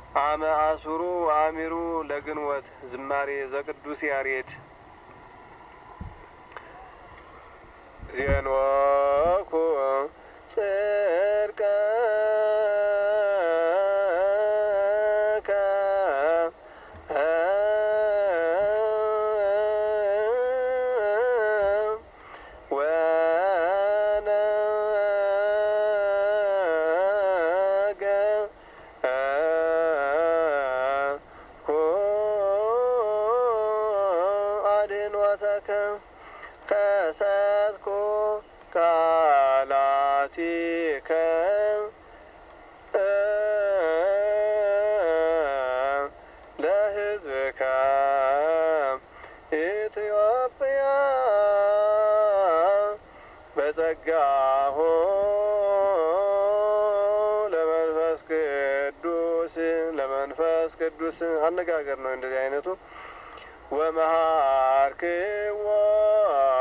አመ አሱሩ አሚሩ ለግንወት ዝማሬ ዘቅዱስ ያሬድ ዜንወኩ ጽድቀከ ከሰትኩ ቃላቲከ ለሕዝብከ ኢትዮጵያ በጸጋሁ ለመንፈስ ቅዱስ አነጋገር ነው እንደዚህ አይነቱ ወመሃርክዎ